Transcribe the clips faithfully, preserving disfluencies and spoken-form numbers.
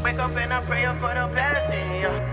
Wake up and I pray for the blessing, yeah.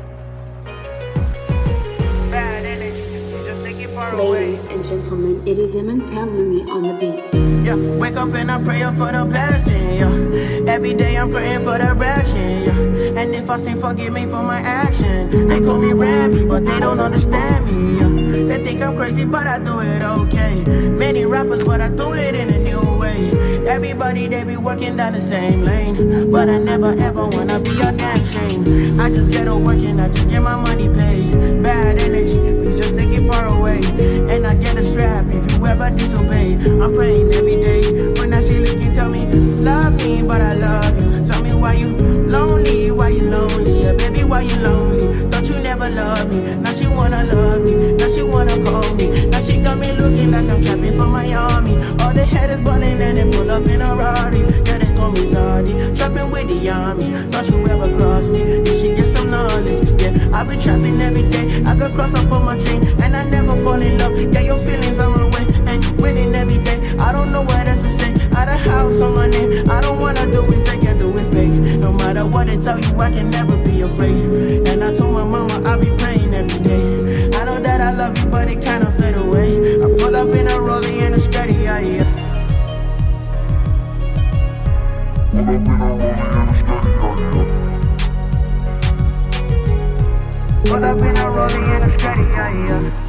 Bad energy, just take it far away. Ladies and gentlemen, it is Emmanuel Louis on the beat. Yeah, wake up and I pray for the blessing, yeah. Every day I'm praying for direction, yeah. And if I sin, forgive me for my action. They call me Remy, but they don't understand me, yeah. They think I'm crazy, but I do it okay. Many rappers, but I do it in a new way. Everybody, they be working down the same lane, but I never ever wanna be a damn shame. I just get to working, I just get my money paid. Bad energy, please just take it far away. And I get a strap if you ever disobey. I'm praying every day. When I see looking, tell me, love me, but I love you. Tell me why you lonely, why you lonely, yeah, baby, why you lonely? Don't you never love me? Now she wanna love me, now she wanna call me. Now she got me looking like I'm trapping for my army. All the haters balling and they pull up in a Rari. Yeah, they call me Zardy, trapping with the army. Don't you ever cross me, you should get some knowledge. Yeah, I be trapping every day. I got cross up on my chain, and I never fall in love. Yeah, your feelings on my way, and winning every day. I don't know what else to say. Out of house on my name, I don't wanna do it fake, I do it fake. No matter what they tell you, I can never be afraid. And I told my mama I'll be praying every day. I know that I love you, but it kinda fade away. I pull up in a rollie and a steady, yeah, yeah. Pull up in a rollie and a steady, yeah, yeah. Pull up in a rollie and a steady, yeah, yeah.